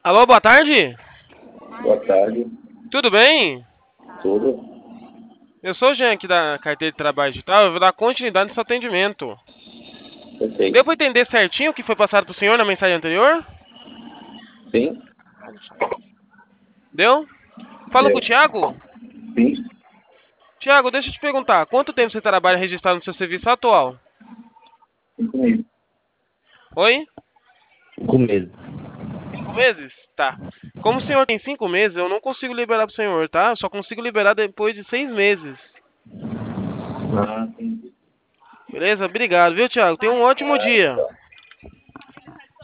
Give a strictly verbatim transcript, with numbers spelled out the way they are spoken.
Alô, boa tarde. Boa tarde, Tudo bem? tudo? Eu sou o Jean aqui da carteira de trabalho digital. Eu vou dar continuidade no seu atendimento. Deu Perfeito. para entender certinho o que foi passado para o senhor na mensagem anterior? Sim? Deu? Falo com o Deu. Thiago? Sim? Thiago, deixa eu te perguntar. Quanto tempo você trabalha registrado no seu serviço atual? Cinco meses. Oi? Cinco meses. Cinco meses? Tá. Como o senhor tem cinco meses, eu não consigo liberar para o senhor, tá? Eu só consigo liberar depois de seis meses. Ah, entendi. Beleza? Obrigado, viu, Thiago? Tenha um ótimo dia.